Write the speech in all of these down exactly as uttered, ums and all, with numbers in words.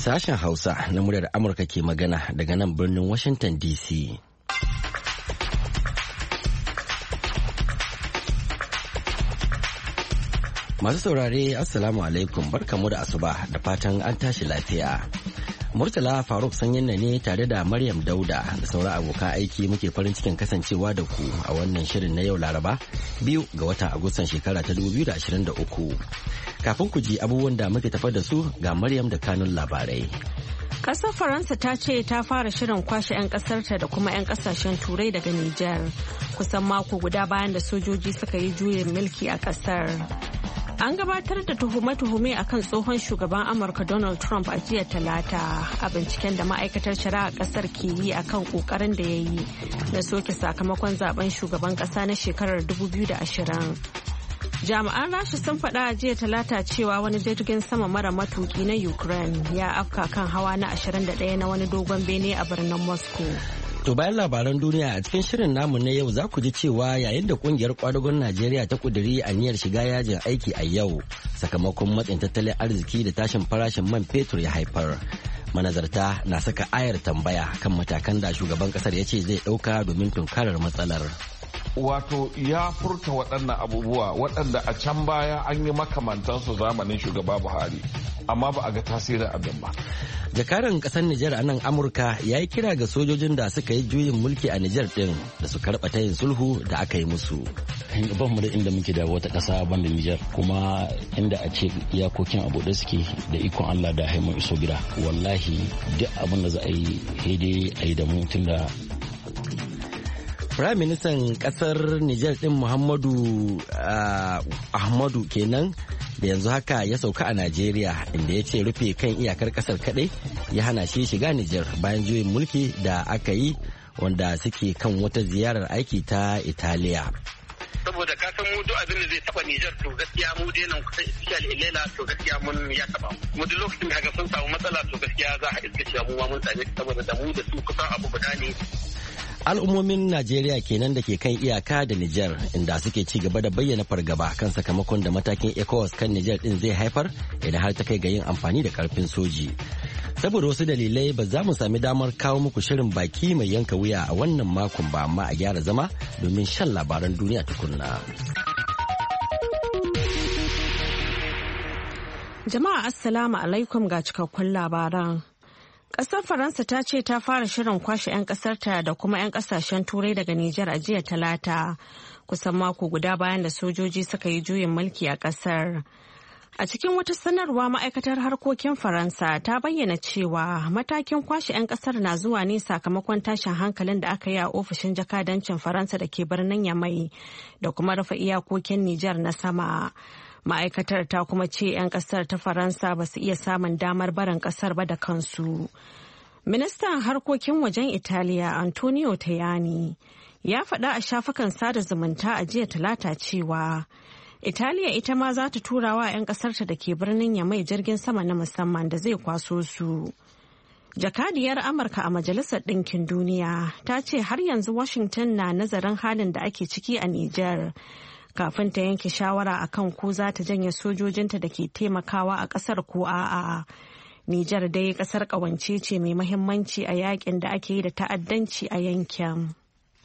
Sashen Hausa na muryar Amurka ke magana daga nan birnin Washington D C. Masu saurare Assalamu alaikum, barkamu da asuba da fatan an tashi lafiya. Murtala Faruk Sanyin ne tare da Maryam Dauda da sauran abokan aiki muke farin cikin kasancewa da ku a wannan shirin na yau Laraba biyu ga watan Agustan shekara ta dubu biyu da ashirin da uku. Kafin ku ji abubuwan da muke tafar da su ga Maryam da kanun labarai. Ƙasar Faransa ta ce ta fara shirin kwashe 'yan ƙasarta da kuma 'yan ƙasashen Turai daga Nijar kusan mako guda bayan da sojoji suka yi juyin mulki a ƙasar. An gabatar da tuhume-tuhume a kan tsohon shugaban Amurka Donald Trump a jiya Talata a binciken da ma'aikatar shari'a ƙasar ke yi a kan ƙoƙarin da ya yi na soke sakamakon zaben shugaban ƙasa na shekarar dubu biyu da ashirin. Jami'an Rasha sun faɗa a jiya Talata cewa wani jirgin sama mara matuki na Ukraine ya afka kan hawa na ashirin da ɗaya na wani dogon bene a birnin Moscow. To bayan labaran duniya a cikin shirin namu na yau za ku ji cewa yayin da kungiyar kwadagon Najeriya ta kuduri aniyar shiga yajin aiki a yau sakamakon matsin tattalin arziki da tashin farashin man fetur ya haifar. Manazarta na saka ayar tambaya kan matakan da shugaban kasar ya ce zai ɗauka domin tunkarar matsalar. Wato ya furta waɗannan abubuwa waɗanda a can baya an yi makamantansu zamanin shugaba Buhari amma ba a ga tasirin abin ba. Jakaran kasar Nijar a nan Amurka ya yi kira ga sojojin da suka yi juyin mulki a Nijar din da su karɓa tayin sulhu da aka yi musu. Ban mu da inda muke da wata ƙasa banda Nijar kuma inda a ce iyakokin abu da suke da ikon Allah da haimun iso gida wallahi duk abin da za a yi haidai a yi da mu tun da Prime Ministan kasar Nijar din Muhammadu uh, Ahmadu kenan da yanzu haka ya sauka a Najeriya inda ya ce rufe kan iyakar kasar kadai ya hana shi shiga Nijar bayan juyin mulki da aka yi wanda suke kan wata ziyarar aiki ta Italiya. Saboda ka san mu duk abin da zai taba Nijar to gaskiya mu dai nan kusa official ilela to gaskiya mun ya taba mu duk lokacin da haka sun samu matsala to gaskiya za a iska cewa mu ma mun same saboda da mu da su kusan abu guda ne. Al'ummomin Najeriya kenan da ke kan iyaka da Nijar inda suke ci gaba da bayyana fargaba kan sakamakon da matakin ECOWAS kan Nijar din zai haifar idan har ta kai ga yin amfani da karfin soji. Saboda wasu dalilai ba za mu sami damar kawo muku shirin baki mai yanka wuya a wannan makon ba amma a gyara zama domin shan labaran duniya tukunna. Jama'a Assalamu alaikum ga cikakkun labaran. Ƙasar Faransa ta ce ta fara shirin kwashe 'yan ƙasarta da kuma 'yan ƙasashen Turai daga Nijar a jiya Talata, kusan mako guda bayan da sojoji suka yi juyin mulki a ƙasar. A cikin wata sanarwa ma'aikatar harkokin Faransa ta bayyana cewa matakin kwashe 'yan ƙasar na zuwa ne sakamakon tashin hankalin da aka yi a ofishin jakadancin Faransa da ke birnin Yamai da kuma rufe iyakokin Nijar na sama. Ma'aikatar ta kuma ce 'yan kasar ta Faransa ba su iya samun damar barin kasar ba da kansu. Ministan harkokin wajen Italiya Antonio Tajani ya faɗa a shafukan sada zumunta a jiya Talata cewa Italiya ita ma za ta tura wa 'yan kasarta da ke birnin Yamai jirgin sama na musamman da zai kwaso su. Jakadiyar Amurka a Majalisar Ɗinkin Duniya ta ce har yanzu Washington na nazarin halin da ake ciki a Nijar. Kafin ta yanke shawara akan ko za ta janye sojojinta da ke taimakawa a ƙasar ko a'a. Nijar dai ƙasar ƙawance ce mai mahimmanci a yakin da ake yi da ta'addanci a yankin.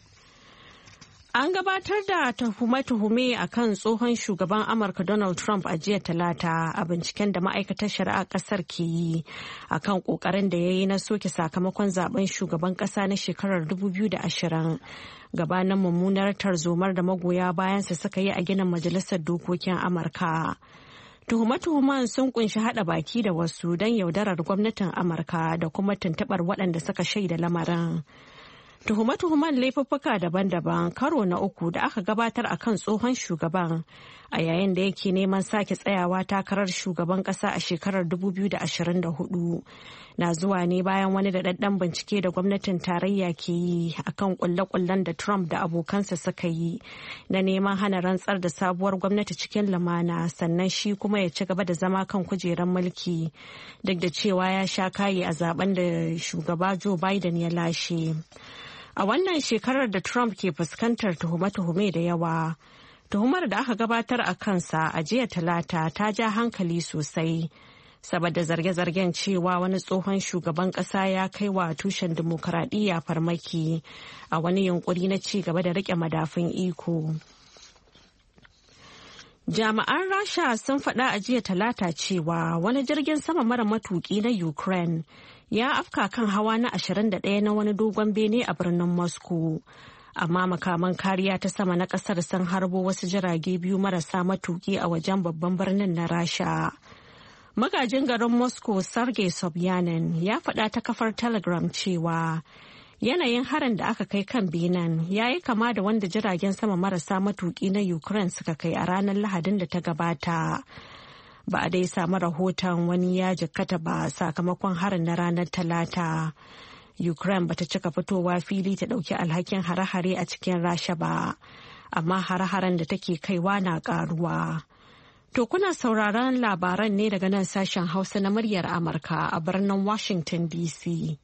An gabatar da tuhume-tuhume a kan tsohon shugaban Amurka Donald Trump a jiya Talata a binciken da ma'aikatar shari'a ƙasar ke yi a kan ƙoƙarin da ya yi na soke sakamakon zaben shugaban ƙasa na shekarar dubu biyu da ashirin. Gabanin mummunar tarzomar da magoya bayansa suka yi a ginin majalisar dokokin Amurka. Tuhume-tuhumen sun kunshi hada baki da wasu don yaudarar gwamnatin Amurka da kuma tuntubar waɗanda suka shaida lamarin. Tuhume-tuhumen laifuffuka daban-daban karo na uku da aka gabatar a kan tsohon shugaban a yayin da yake neman sake tsayawa takarar shugaban ƙasa a shekarar dubu biyu da ashirin da hudu na zuwa ne bayan wani daɗaɗɗen bincike da gwamnatin tarayya ke yi akan kulle-kullen da Trump da abokansa suka yi na neman hana rantsar da sabuwar gwamnati cikin lumana sannan shi kuma ya ci gaba da zama kan kujerar mulki duk da cewa ya sha kayi a zaben da shugaba Joe Biden ya lashe. A wannan shekarar da Trump ke fuskantar tuhume-tuhume da yawa, tuhumar da aka gabatar a kansa a jiya Talata ta ja hankali sosai. saboda zarge-zargen cewa wani tsohon shugaban ƙasa ya kai wa tushen dimokuraɗiyya farmaki a wani yunkuri na ci gaba da riƙe madafun iko. Jami'an Rasha sun faɗa a jiya talata cewa wani jirgin sama mara matuƙi na Ukraine ya afka kan hawa na ashirin da ɗaya na wani dogon bene a birnin Moscow. Amma makaman kariya ta sama na ƙasar sun harbo wasu jirage biyu marasa matuƙi a wajen babban birnin na Rasha. Magajin garin Moscow Sergei Sobyanin ya faɗa ta kafar Telegram cewa yanayin harin da aka kai kan benin ya yi kama da wanda jiragen sama marasa matuƙi na Ukraine suka kai a ranar Lahadin da ta gabata. Ba a dai samu rahoton wani ya jikkata ba sakamakon harin na ranar Talata. Ukraine bata cika fitowa fili ta ɗauki alhakin hare-hare a cikin Rasha ba, amma hare-haren da take kaiwa na ƙaruwa. To kuna sauraron labaran ne daga nan sashen Hausa na muryar Amurka a birnin Washington D C.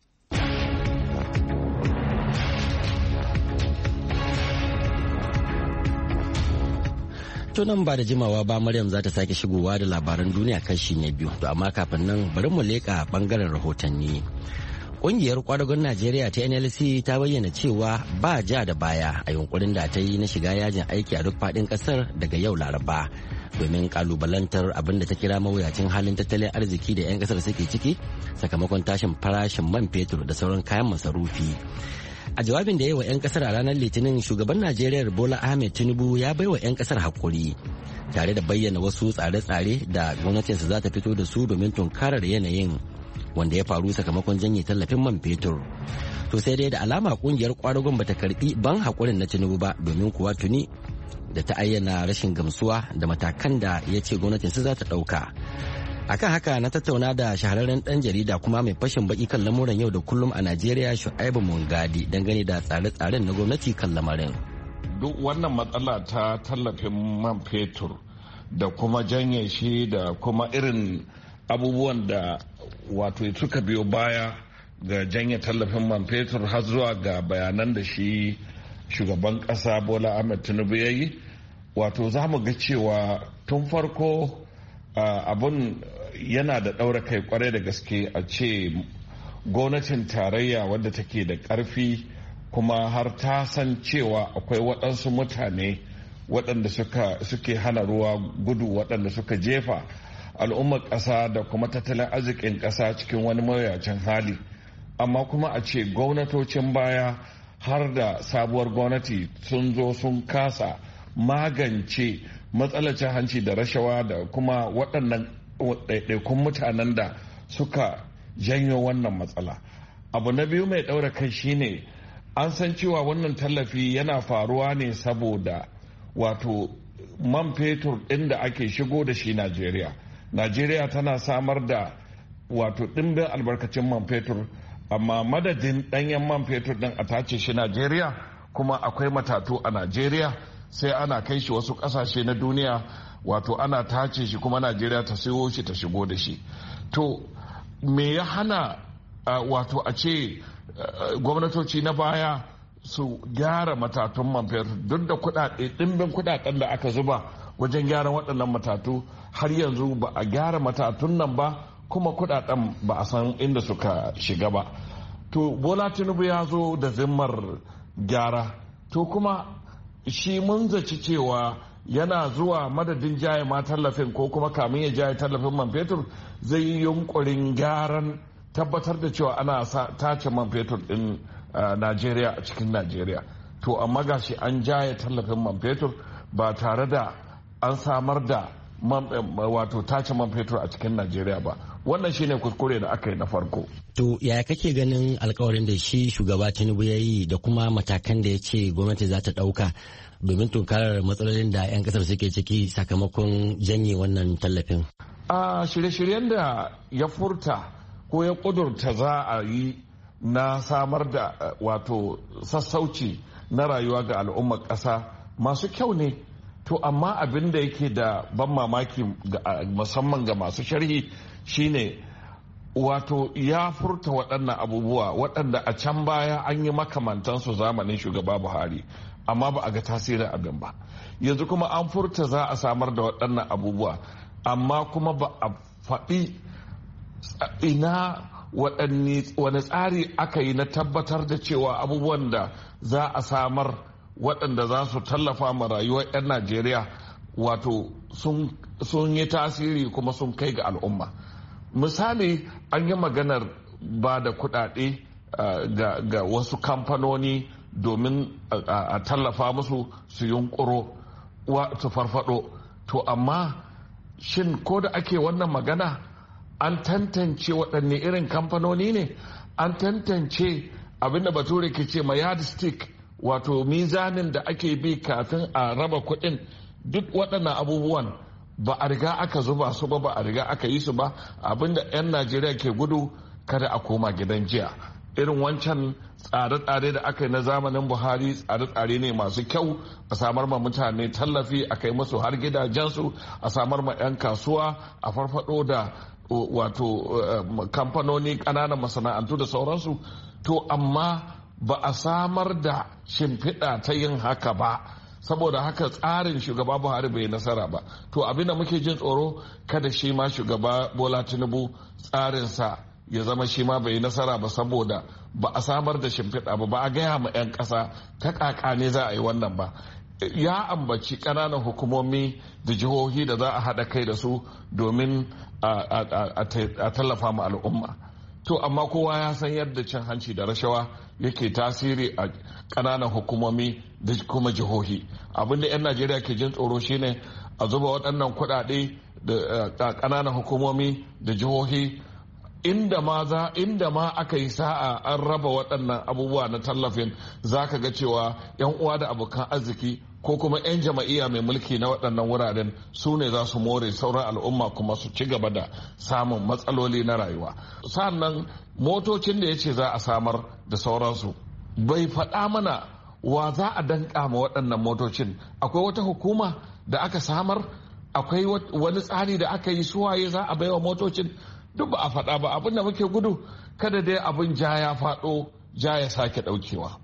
Tunan ba da jimawa ba Maryam za ta sake shigowa da labaran duniya kashi na biyu, to amma kafin nan bari mu leƙa bangaren rahotanni. Ƙungiyar kwadagon Najeriya ta N L C ta bayyana cewa ba ja da baya a yunkurin da ta yi na shiga yajin aiki a duk faɗin ƙasar daga yau Laraba domin kalubalantar abin da ta kira mawuyacin halin tattalin arziki da 'yan ƙasar suke ciki sakamakon tashin farashin man fetur da sauran kayan masarufi. A jawabin da ya yi wa 'yan kasar a ranar Litinin, shugaban Najeriya Bola Ahmed Tinubu ya bai wa 'yan kasar hakuri tare da bayyana wasu tsare-tsare da gwamnatinsa za ta fito da su domin tunkarar yanayin wanda ya faru sakamakon janye tallafin man fetur. To sai dai da alama kungiyar kwadagon bata karbi ban hakurin na Tinubu ba, domin kuwa tuni da ta ayyana rashin gamsuwa da matakan da ya ce gwamnatinsa za ta ɗauka. Akan haka na tattauna da shahararren dan jarida kuma mai fashin baki kan lamuran yau da kullum a Najeriya, Shu'aibu Mungadi, dangane da tsare-tsaren na gwamnati kan lamarin. Duk wannan matsala ta tallafin man fetur da kuma janye shi da kuma irin abubuwan da wato suka biyo baya ga janye tallafin man fetur har zuwa ga bayanan da shi shugaban kasa Bola Ahmed Tinubu ya yi, wato za mu ga cewa tun farko Uh, abun yana da ɗaura kai kwarai da gaske a ce gwamnatin tarayya wadda take da ƙarfi kuma har ta san cewa akwai waɗansu mutane waɗanda suke hana ruwa gudu, waɗanda suka jefa al'ummar ƙasa da kuma tattalin arzikin ƙasa cikin wani mawuyacin hali, amma kuma a ce gwamnatocin baya har da sabuwar gwamnati sun zo sun kasa magance matsalar cin hanci da rashawa da kuma waɗannan ɗaiɗaikun mutanen da suka janyo wannan matsala. Abu na biyu mai ɗaura kai shine an san cewa wannan tallafi yana faruwa ne saboda wato man fetur ɗin da ake shigo da shi Najeriya. Najeriya tana samar da wato ɗimbin albarkacin man fetur, amma madadin ɗanyen man fetur ɗin a tace shi Najeriya, kuma akwai matatu a Najeriya, sai ana kai shi wasu kasashe na duniya, wato ana tace shi kuma Najeriya ta sayo shi ta shigo da shi. To me ya hana uh, wato a ce uh, gwamnatoci na baya su gyara matatun man fetur, duk da kudade dimbin kudaden da aka zuba wajen gyara waɗannan matatu, har yanzu ba a gyara matatun nan ba, kuma kudaden ba a san inda suka shiga ba. To Bola Tinubu ya zo da zimmar gyara, to kuma shi mun zaci cewa yana zuwa madadin jaye ma tallafin ko kuma kamin ya jaye tallafin man fetur zai yi yunkurin gyaran tabbatar da cewa ana tace man fetur din Najeriya a cikin Najeriya. To amma gashi an jaye tallafin man fetur ba tare da an samar da wato tace man fetur a cikin Najeriya ba. Wannan shine kuskure da aka yi na farko. To yaya kake ganin alkawarin da shi shugaba Tinubu ya yi da kuma matakan da ya ce gwamnati za ta ɗauka domin tunkarar matsalolin da 'yan kasar suke ciki sakamakon janye wannan tallafin? A shirye-shiryen da ya furta ko ya kudurta za a yi na samar da wato sassauci na rayuwa ga al'ummar ƙasa masu kyau ne. To amma abin da yake da ban mamaki musamman ga masu sharhi shine wato ya furta waɗannan abubuwa waɗanda a can baya an yi makamantansu zamanin shugaba Buhari, amma ba a ga tasirin abin ba. Yanzu kuma an furta za a samar da waɗannan abubuwa, amma kuma ba a faɗi ina wani tsari aka yi na tabbatar da cewa abubuwan da za a samar waɗanda za su tallafa ma rayuwar 'yan najeriya wato sun yi tasiri kuma sun kai ga al'umma. Misali, an yi maganar ba da kuɗaɗe ga wasu kamfanoni domin a tallafa musu su yunkuro su farfado. To amma shin ko da ake wannan magana an tantance waɗanne irin kamfanoni ne? An tantance abinda bature ke ce ma yardstick, wato mizanin da ake bi kafin a raba kuɗin. Duk waɗannan abubuwan ba a riga aka zuba su ba, ba a riga aka yi su ba. Abinda 'yan najeriya ke gudu kada a koma gidan jiya. Irin wancan tsare-tsare da aka yi na zamanin buhari tsare-tsare ne masu kyau, a samar ma mutane tallafi, a kai musu har gidajensu, a samar ma 'yan kasuwa, a farfado da wato kamfanoni, ƙananan masana'antu da sauransu. To amma ba a samar da shimfiɗa ta yin haka ba, saboda haka tsarin shugaba buhari bai nasara ba. To abin da muke jin tsoro kada shi ma shugaba bola tinubu tsarinsa ya zama shi ma bai nasara ba, saboda ba a samar da shimfiɗa ba, ba a gaya ma 'yan ƙasa ta ƙaƙa ne za a yi wannan ba. Ya ambaci ƙananan hukumomi da jihohi da za a haɗa kai da su domin a tallafa ma al'umma. To amma kowa ya san yadda cin hanci da rashawa yake tasiri a ƙananan hukumomi da kuma jihohi. Abinda 'yan najeriya ke jin tsoro shine a zuba waɗannan kuɗaɗe da ƙananan hukumomi da jihohi, inda ma za inda ma aka yi sa'a an raba waɗannan abubuwa na tallafin, za ka ga cewa 'yan uwa da abokan arziki ko kuma 'yan jama'iyya mai mulki na waɗannan wuraren su ne za su more, sauran al'umma kuma su ci gaba da samun matsaloli na rayuwa. Sannan motocin da ya ce za a samar da sauransu, bai faɗa mana wa za a danƙa ma waɗannan motocin. Akwai wata hukuma da aka samar? Akwai wani tsari da aka yi suwaye za a baiwa motocin? Duk ba a faɗa ba. Abin da muke gudu kada dai abin ja ya faɗo ja ya sake ɗaukewa.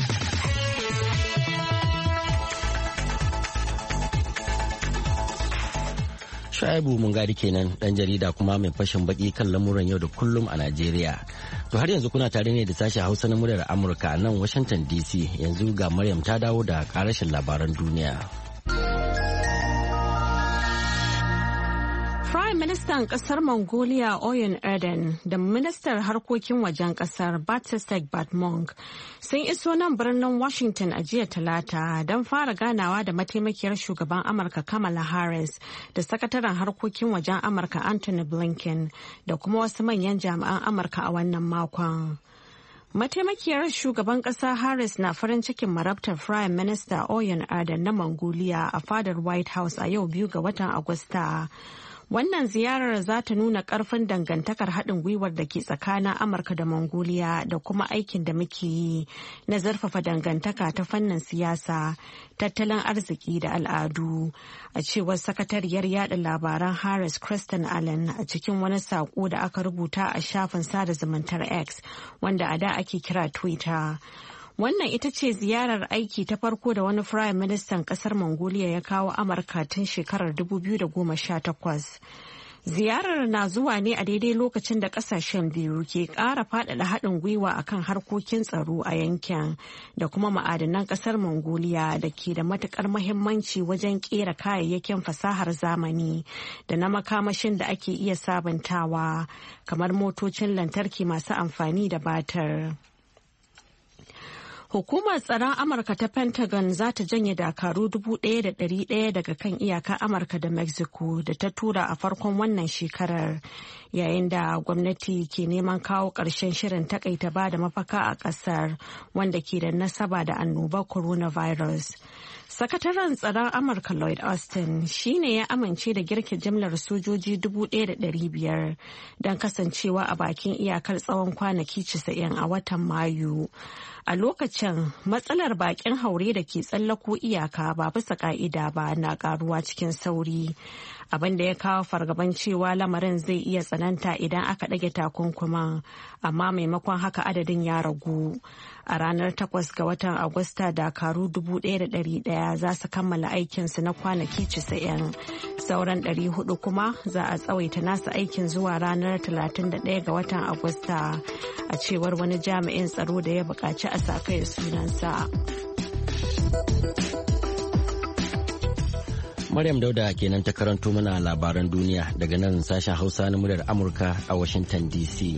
Shaibu mun gadi kenan, dan jarida kuma mai fashin baki kan lamuran yau da kullum a Najeriya. To har yanzu kuna tare ne da sashen Hausa na muryar Amurka a nan Washington D C. Yanzu ga Maryam ta dawo da karashin labaran duniya. Prime Ministan kasar Mongolia Oyin Erden da Ministar Harkokin wajen kasar Batsesek Batmong sun iso nan birnin Washington a jiya Talata don fara ganawa da mataimakiyar shugaban Amurka Kamala Harris da sakataren harkokin wajen Amurka Anthony Blinken da kuma wasu manyan jami'an Amurka a wannan makon. Mataimakiyar shugaban kasa Harris na farin cikin marabtar Prime Minister Oyin Erden na Mongolia a fadar White House a yau biyu ga watan Agusta. Wannan ziyarar za ta nuna ƙarfin dangantakar haɗin gwiwar da ke tsakanin Amurka da Mongolia da kuma aikin da muke yi na zarfafa dangantaka ta fannin siyasa, tattalin arziki da al'adu. A cewar sakatariyar yada labaran Harris Kristen Allen a cikin wani saƙo da aka rubuta a shafin sada zumuntar X wanda a da ake kira Twitter. Wannan ita ce ziyarar aiki ta farko da wani Firayim Ministan kasar Mongolia ya kawo Amurka tun shekarar dubu biyu da goma sha takwas. Ziyarar na zuwa ne a daidai lokacin da kasashen biyu ke ƙara faɗaɗa haɗin gwiwa akan harkokin tsaro a yankin da kuma ma'adanan kasar Mongolia da ke da matuƙar muhimmanci wajen ƙera kayayyakin fasahar zamani da na makamashin da ake iya sabantawa kamar motocin lantarki masu amfani da batar. Hukumar tsaron Amurka ta Pentagon za ta janye dakaru dubu ɗaya da ɗari ɗaya daga kan iyakar Amurka da Mexico da ta tura a farkon wannan shekarar, yayin da gwamnati ke neman kawo ƙarshen shirin takaita ba da mafaka a ƙasar wanda ke da nasaba da annobar coronavirus. Sakataren tsaron Amurka Lloyd Austin shi ne ya amince da girke jimlar sojoji dubu ɗaya da ɗari biyar don kasancewa a bakin iyakar tsawon kwanaki casa'in a watan Mayu. A lokacin matsalar bakin haure da ke tsallako iyaka ba bisa ka'ida ba na karuwa cikin sauri. abin da ya kawo fargaban cewa lamarin zai iya tsananta idan aka ɗage takunkuman, amma maimakon haka adadin ya ragu. A ranar takwas ga watan Agusta dakaru dubu ɗaya da ɗari ɗaya za su kammala aikinsu na kwanaki casa'in, sauran ɗari hudu kuma za a tsawaita nasu aikin zuwa ranar talatin da ɗaya ga watan Agusta, a cewar wani jami'in tsaro da ya buƙaci a sa kai sunansa. Maryam Dauda kenan ta karanto mana labaran duniya daga nan sashen Hausa na muryar Amurka a Washington D C.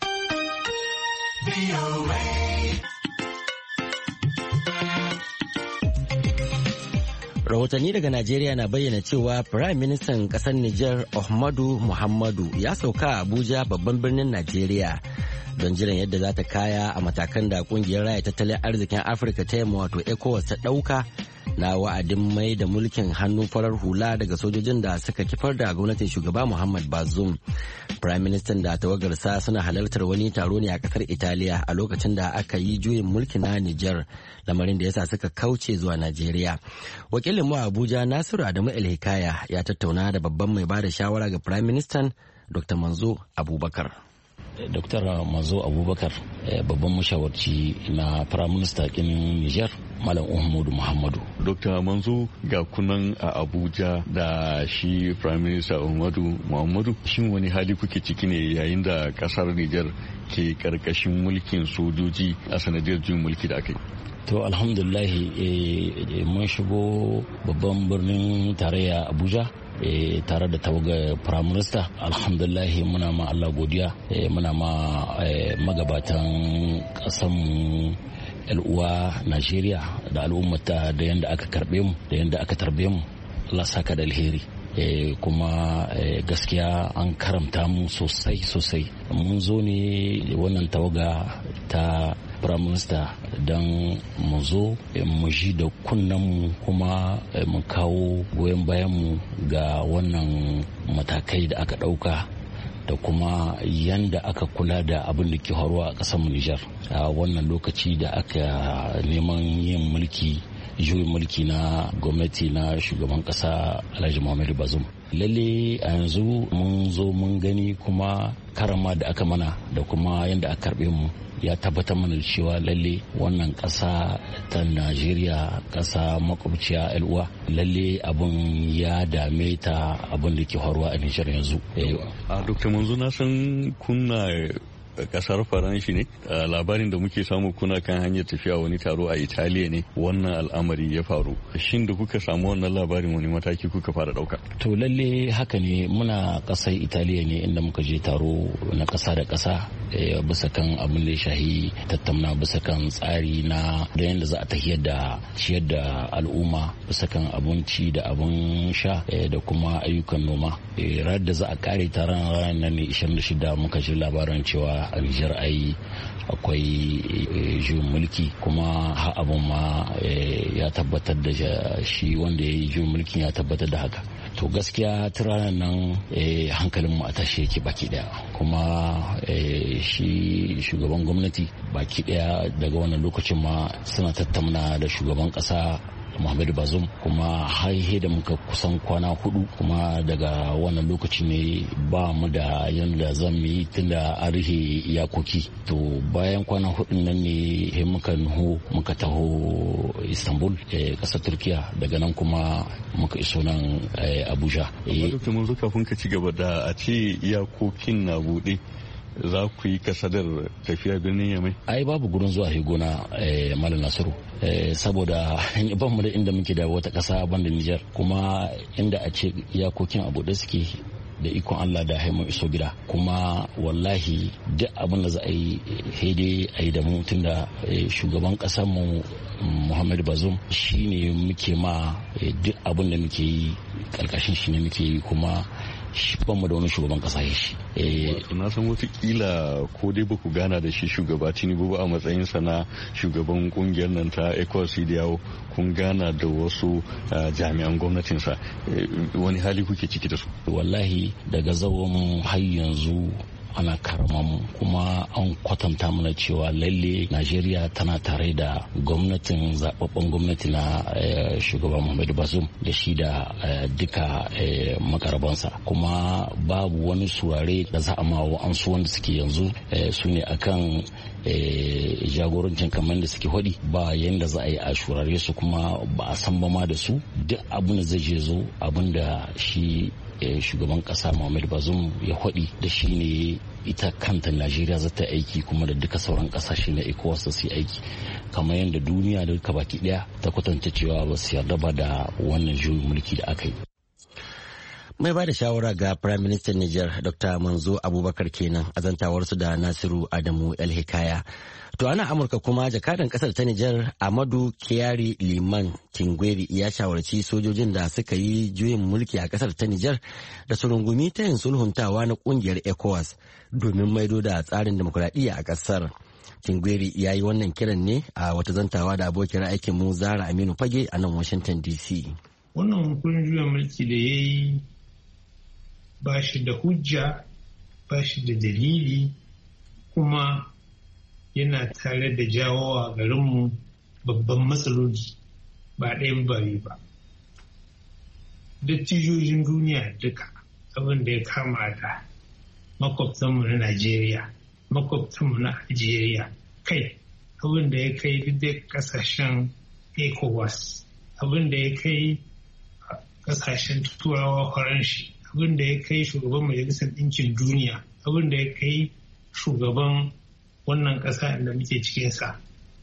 Rahotanni daga Najeriya na bayyana cewa Firayim Ministan ƙasar Nijar Ahmadu Muhammadu ya sauka a Abuja babban birnin Najeriya don jiran yadda za ta kaya a matakan da kungiyar raya tattalin arzikin Afirka ta yamma wato ECOWAS ta ɗauka na wa'adin mai da mulkin hannun farar hula daga sojojin da suka kifar da gwamnatin shugaba Muhammad Bazoum. Prime Minister da tawagarsa suna halartar wani taro ne a kasar Italiya a lokacin da aka yi juyin mulki na Nijar, lamarin da yasa suka kauce zuwa Najeriya. Wakilin mu Abuja Nasiru Adamu El-Hikaya ya tattauna da babban mai bada shawara ga Prime Minister Doctor Manzo Abubakar. Dr. Manzo Abubakar babban mashawarci na Prime Minister kin Niger Malam Ahmadu Muhammadu. Dokta Manzo ga kunan a Abuja da shi Prime Minister Ahmadu Muhammadu, shin wani hali kuke ciki ne yayin da kasar Niger ke karkashin mulkin sojoji a sanadiyar juyin mulki da aka yi? To alhamdulahi mun shigo babban birnin tarayya Abuja E, tare da tawagar Prime Minister. Alhamdulahi muna ma Allah godiya, e, muna ma e, magabatan kasanmu uwa Najeriya da al'ummata da yadda aka karbe mu da yadda aka tarbe mu. Allah saka da alheri. E, kuma e, gaskiya an karamta mu sosai sosai. Mun zo ne wannan tawaga ta Prime Minister don mu zo mu ji da kunnenmu kuma mu kawo goyon bayanmu ga wannan matakai da aka ɗauka da kuma yanda aka kula da abin da ke faruwa a ƙasar Nijar a wannan lokaci da aka neman yin mulki juyin mulki na gwamnati na shugaban ƙasa Alhaji Muhammadu Bazoum. Lalle a yanzu mun zo mun gani kuma karama da aka mana da kuma yanda aka karɓe mu ya tabbatar mana da cewa lalle wannan ƙasa ta Najeriya, ƙasa makwabciya uwa, lalle abin ya dame ta abin da ke faruwa a Nijar yanzu. A Dokta Manzo, na san kuna kasar Faranshi ne, labarin da muke samu kuna kan hanyar tafiya wani taro a Italiya ne wannan al'amari ya faru. Shin da kuka samu wannan labarin wani mataki kuka fara dauka? To lalle haka ne, muna kasar Italiya ne inda muka je taro na kasa da kasa bisa kan abin da ya shahi tattauna bisa kan tsari na da yadda za a tafiyar da ciyar da al'umma bisa kan abinci da abin sha da kuma ayyukan noma. Ranar da za a kare taron ranar nan ne ishirin da shida muka ji labarin cewa a Nijar ai akwai juyin mulki, kuma ha abun ma ya tabbatar da shi wanda ya yi juyin mulkin ya tabbatar da haka. To gaskiya ta ranar nan hankalin mu a tashe yake baki daya, kuma shi shugaban gwamnati baki daya daga wannan lokacin ma suna tattauna da shugaban kasa Muhammadu Bazoum, kuma haihe da muka kusan kwana hudu, kuma daga wannan lokaci ne ba mu da yanda zan yi tunda an rihe iyakoki. To bayan kwana hudun nan ne he muka nuhu muka taho Istanbul kasar Turkiya, daga nan kuma muka iso nan Abuja. Dr. Manzo, kafin ka ci gaba, da a ce iyakokin na bude za ku yi kasadar tafiya birnin Yamai? Ai babu gurin zuwa Higona eh, Malam Nasiru eh, saboda ban mu da inda muke da wata kasa banda Nijar, kuma inda a ce iyakokin abu da suke da ikon Allah da haimun iso gida, kuma wallahi duk abin da za a yi haidai a yi da mu tunda shugaban kasar mu Muhammadu Bazoum shi ne muke ma duk abin da muke yi karkashin shi ne muke yi, kuma shi ban mu da wani shugaban kasa ya shi. Na san watakila ko dai ba ku gana da shi shugaba Tinubu ba a matsayinsa na shugaban kungiyar nan ta ECOWAS yawo, kun gana da wasu jami'an gwamnatinsa, wani hali kuke ciki da su? Wallahi daga zawon har yanzu ana karama mu kuma an kwatanta mana cewa lalle Najeriya tana tare da gwamnatin zababben gwamnati na shugaban Muhammadu Bazoum da shi da duka makarabansa, kuma babu wani surare da za a ma wa'ansu wanda suke yanzu su ne akan jagorancin kamar da suke hodi, ba yanda za a yi a shurare su kuma ba a san ba ma da su. Duk abin da zai je zo abin da shi shugaban kasa Muhammadu Bazoum ya hodi da shi ne ita kanta Najeriya za ta aiki, kuma da duka sauran kasashe na ECOWAS da su aiki, kamar yadda duniya da duka baki daya ta kwatanta cewa ba su yarda ba da wannan juyin mulki da aka yi. Mai ba da shawara ga Prime Minister Niger Doctor Manzo Abubakar kenan a zantawarsu da Nasiru Adamu El Hikaya. To ana Amurka kuma jakadan kasar ta Niger Amadu Kyari Liman Kingweri ya shawarci sojojin da suka yi juyin mulki a kasar ta Niger da su rungumi ta yin sulhuntawa na kungiyar ECOWAS domin maido da tsarin demokuraɗiyya a kasar. Kingweri ya yi wannan kiran ne a wata zantawa da abokin aikin mu Zara Aminu Fage a nan Washington D C. Wannan hukumin juyin mulki da ya yi ba shi da hujja, ba shi da dalili, kuma yana tare da jawo a garinmu babban matsaloli ba ɗayan bari ba. Dattijojin duniya duka abin da ya kama da makwabtanmu na Najeriya, makwabtanmu na Algeria, kai abin da ya kai duk kasashen ECOWAS, abin da ya kai kasashen turawa faranshi, abin da ya kai shugaban majalisar ɗinkin duniya, abin da ya kai shugaban wannan ƙasa da muke cikinsa,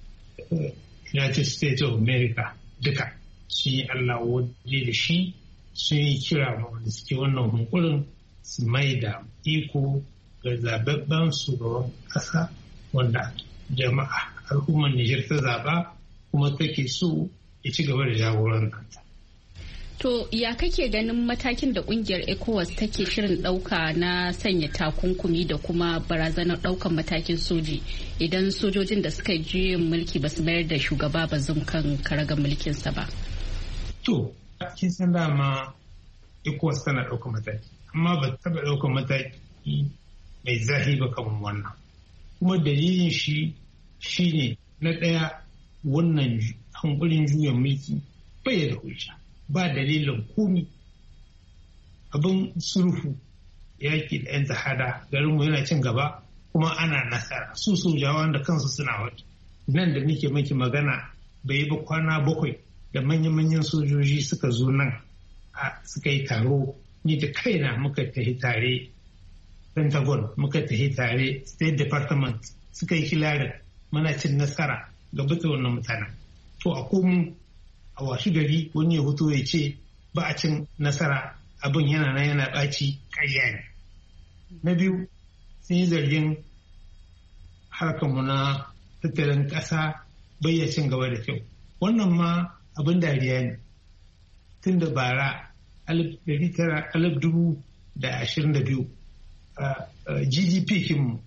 United States of America, duka sun yi Allah waje da shi, sun yi kira ma wanda suke wannan hunkurin su mai da iko ga zababben shugaban ƙasa wanda jama'a al'ummar Nijar ta zaba kuma take so ya ci gaba da jagoranta. To ya kake ganin matakin da kungiyar ECOWAS take shirin ɗauka na sanya takunkumi da kuma barazanar ɗaukan matakin soji idan sojojin da suka juye mulki ba su mayar da shugaba Bazoum kan karagar mulkinsa ba? To, kin san dama ECOWAS tana ɗaukan mataki, amma ba taɓa ɗaukan mataki mai zahi ba kamar wannan. Kuma dalilin shi shine na ɗaya, wannan hankulin juyan mulki bai da hujja. Ba dalilin komi, abin sulhu yaki da 'yan zahada garinmu yana cin gaba kuma ana nasara, su sojawa da kansu suna wata. Nan da nake maki magana bai yi ba kwana bakwai da manyan-manyan sojoji suka zo nan suka yi taro, ni da kaina muka tafi tare Pentagon, muka tafi tare State Department, suka yi kilarin muna cin nasara ga bata wannan mutanen. To a komu a washi gari wani ya hoto ya ce ba a cin nasara, abin yana na yana ɓaci, ƙarya ne. Na biyu, sun yi zargin harkarmu na tattalin ƙasa bayyacin gaba da kyau. Wannan ma abin dariya ne. Tun da bara alif dubu da ashirin da biyu G D P kinmu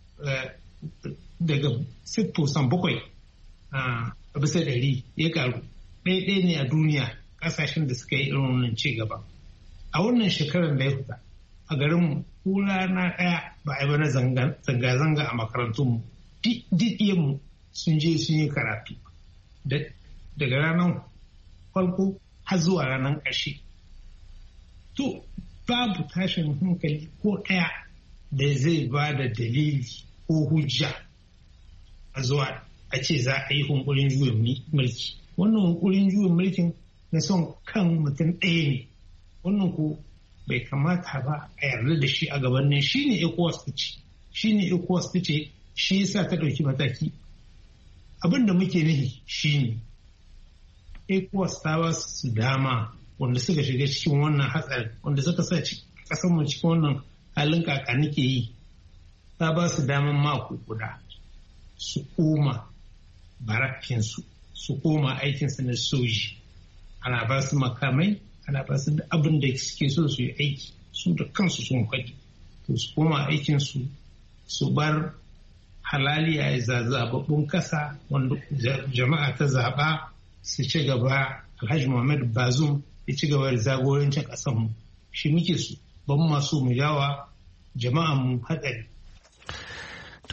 daga siffosan bakwai a bisa ɗari ya karu. Ɗaya ne a duniya ƙasashen da suka yi irin wannan ci gaba. A wannan shekarar da ya fita a garinmu kura na ɗaya ba a yi bana zanga-zanga a makarantunmu. Didiyanmu sun je sun yi karatu daga ranar farko har zuwa ranar ƙarshe. To babu tashin hankali ko ɗaya da zai ba da dalili ko hujja a zuwa a ce za a yi hunkurin juyin mulki. Wannan hunkurin juyin mulkin na son kan mutum ɗaya ne. Wannan ko bai kamata ba a yarda da shi a gabanin shi ne ECOWAS ta ce. Shi ne ECOWAS ta ce shi yasa ta ɗauki mataki. Abin da muke nihi shi ne ECOWAS ta ba su dama wanda suka shiga cikin wannan hatsarin, wanda suka sa ƙasarmu cikin wannan halin kaka nake yi, ta ba su daman mako guda su koma barakinsu, su koma aikinsu na soji. Ana ba su makamai, ana ba su abin da suke so su yi aiki, su da kansu sun faɗi. To su koma aikinsu, su bar halaliya ya zazababbun kasa wanda jama'a ta zaɓa, su ci gaba. Alhaji Muhammad Bazoum ya ci gaba da zagorancin ƙasarmu. Shi muke su, ban masu mu yawa jama'an mu hatsari.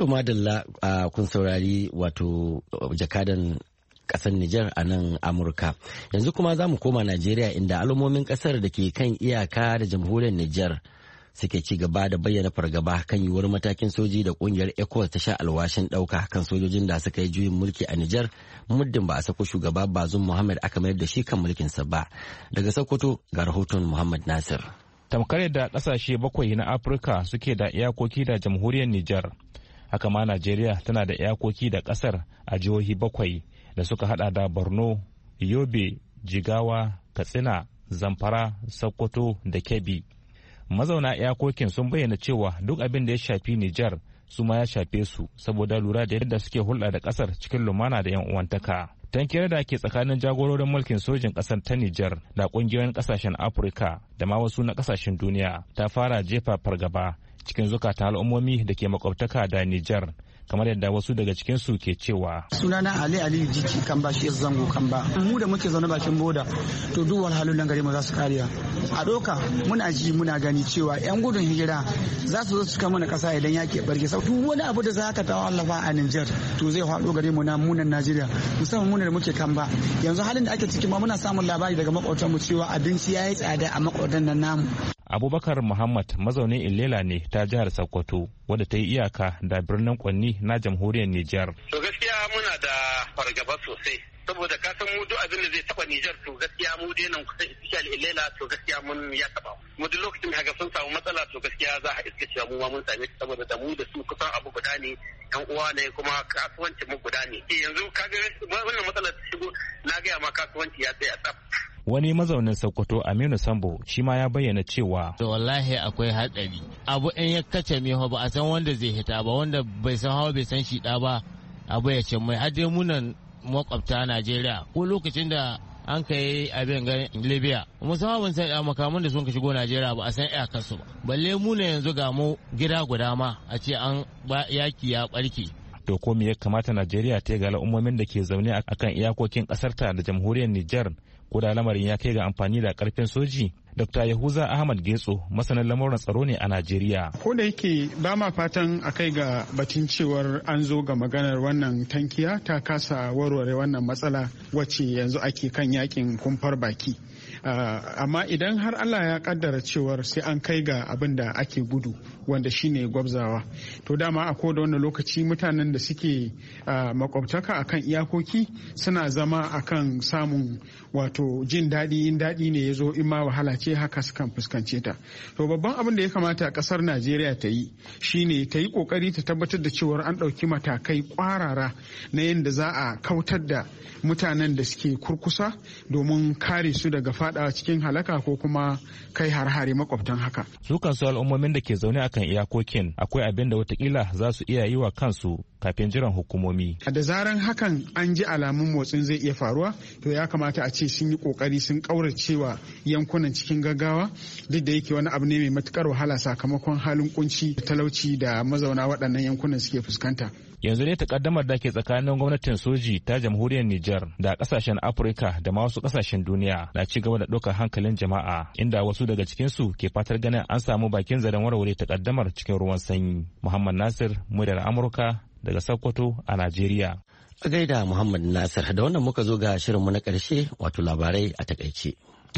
To madalla kun saurari wato jakadan kasar Nijar a nan Amurka. Yanzu kuma za mu koma Najeriya inda al'ummomin kasar da ke kan iyaka da jamhuriyar Nijar suke ci gaba da bayyana fargaba kan yiwuwar matakin soji da kungiyar ECOWAS ta sha alwashin dauka kan sojojin da suka yi juyin mulki a Nijar muddin ba a sako shugaba Bazoum Muhammad aka mayar da shi kan mulkinsa ba. Daga Sokoto ga rahoton Muhammad Nasir. Tamkar da kasashe bakwai na Afirka suke da iyakoki da jamhuriyar Nijar, haka ma Najeriya tana da iyakoki da kasar a jihohi bakwai da suka hada da Borno, Yobe, Jigawa, Katsina, Zamfara, Sokoto da Kebbi. Mazauna iyakokin sun bayyana cewa duk abin da ya shafi Nijar su ma ya shafe su saboda lura da yadda suke hulɗa da ƙasar cikin lumana da 'yan uwantaka. Tankiyar da ke tsakanin jagororin mulkin sojin ƙasar ta Nijar da ƙungiyoyin ƙasashen Afirka da ma wasu na ƙasashen duniya ta fara jefa fargaba cikin zukatan al'ummomi da ke makwabtaka da Nijar, kamar yadda wasu daga cikin su ke cewa. Sunana Ali Ali Jiki Kamba shi zango Kamba. Mu da muke zaune bakin boda to duk wahalhalun nan gare mu za su kariya. A doka muna ji muna gani cewa yan gudun hijira za su zo su kama mana kasa idan yake barke. Sau duk wani abu da za ka tawo Allah a Niger to zai faɗo gare mu na munan Najeriya musamman mu da muke Kamba. Yanzu halin da ake ciki ma muna samun labari daga makwabtan mu cewa abinci yayi tsada a makwabtan nan namu. Abubakar Muhammad mazaunin Ilela ne ta jihar Sokoto wadda ta yi iyaka da birnin Kwanni na jamhuriyar Nijar. To gaskiya muna da fargaba sosai saboda ka san mu duk abin da zai taba Nijar to gaskiya mu dai nan kusan official Ilela to gaskiya mun ya taba. Mu duk lokacin da sun samu matsala to gaskiya za a iska cewa mu ma mun same saboda da mu da su kusan abu guda ne, yan uwa ne kuma kasuwanci mu guda ne. Yanzu kaga wannan matsalar ta shigo na ga ma kasuwanci ya tsaya tsaf. Wani mazaunin Sokoto Aminu Sambo shi ma ya bayyana cewa to wallahi akwai hatsari abu in ya kace me ba a san wanda zai hita ba, wanda bai san hawa bai san shida ba abu ya ce mai hadde munan makwabta Najeriya ko lokacin da an kai abin ga Libya musamman ban san makaman da sun ka shigo Najeriya ba a san iyakarsu ba, balle mu ne yanzu ga mu gida guda ma a ce an yaki ya barke. To ko me ya kamata Najeriya ta ga al'ummomin da ke zaune akan iyakokin kasarta da jamhuriyar Nijar ko da lamarin ya kai ga amfani da karfin soji? Dokta Yahuza Ahmad Getso masanin lamuran tsaro ne a Najeriya. Ko da yake ba ma fatan a kai ga batun cewar an zo ga maganar wannan tankiya ta kasa warware wannan matsala wacce yanzu ake kan yakin kumfar baki. Uh, amma idan har Allah ya kaddara cewar sai an kai ga abin da ake gudu wanda shine gwabzawa, to dama a koda wannan lokaci mutanen da suke uh, makwabtaka akan iyakoki suna zama akan samun wato jin daɗi in daɗi ne ya zo in ma wahala ce haka sukan fuskance ta. To babban abin da ya kamata ƙasar Najeriya ta yi shine ta yi ƙoƙari ta tabbatar da cewar an ɗauki matakai ƙwarara na yadda za a kautar da mutanen da suke kurkusa domin kare su daga fadawa cikin halaka ko kuma kai har-hare makwabtan haka. Su kansu al'ummomin da ke zaune akan iyakokin akwai abin da watakila za su iya yi wa kansu kafin jiran hukumomi. Da zaran hakan an ji alamun motsin zai iya faruwa to ya kamata a ce sun yi kokari sun kauracewa yankunan cikin gaggawa, duk da yake wani abu ne mai matukar wahala sakamakon halin kunci da talauci da mazauna waɗannan yankunan suke fuskanta. Yanzu ne takaddamar da ke tsakanin gwamnatin soji ta jamhuriyar Nijar da kasashen Afirka da ma wasu kasashen duniya na ci gaba da ɗaukar hankalin jama'a, inda wasu daga cikinsu ke fatar ganin an samu bakin zaren warware takaddamar cikin ruwan sanyi. Muhammad Nasir, muryar Amurka daga Sokoto a Najeriya. A gaida Muhammad Nasir, da wannan muka zo ga shirinmu na ƙarshe wato labarai a takaice.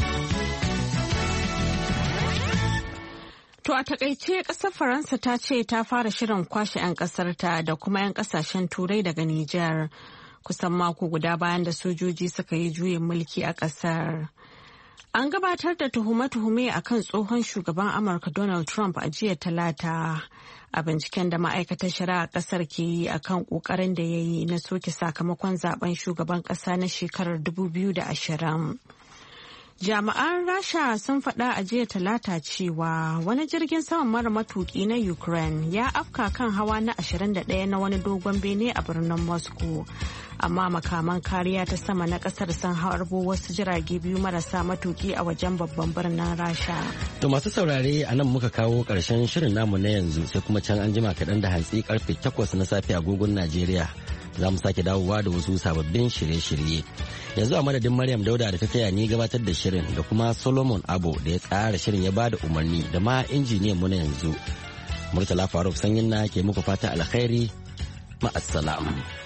To a takaice ƙasar Faransa ta ce ta fara shirin kwashe 'yan ƙasarta da kuma 'yan ƙasashen turai daga Nijar kusan mako guda bayan da sojoji suka yi juyin mulki a ƙasar. An gabatar da tuhume-tuhume a kan tsohon shugaban Amurka Donald Trump a jiya Talata a binciken da ma'aikatar shari'a ƙasar ke yi a kan ƙoƙarin da ya yi na soke sakamakon zaben shugaban ƙasa na shekarar dubu biyu da ashirin. Jami'an Rasha sun faɗa a jiya Talata cewa wani jirgin saman mara matuki na Ukraine ya afka kan hawa na ashirin da ɗaya na wani dogon bene a birnin Moscow. Amma makaman kariya ta sama na ƙasar sun harbo wasu jirage biyu marasa matuki a wajen babban birnin Rasha. To masu saurare a nan muka kawo ƙarshen shirin namu na yanzu, sai kuma can an jima kaɗan da hantsi karfe takwas na safe agogon Najeriya. Za mu sake dawowa da wasu sababbin shirye-shirye. Yanzu a madadin Maryam Dauda da ta taya ni gabatar da shirin da kuma Solomon Abo da ya tsara shirin ya bada umarni da ma injiniyan mu na yanzu. Murtala Faruk Sanyin na ke muku fata alkhairi ma'assalam.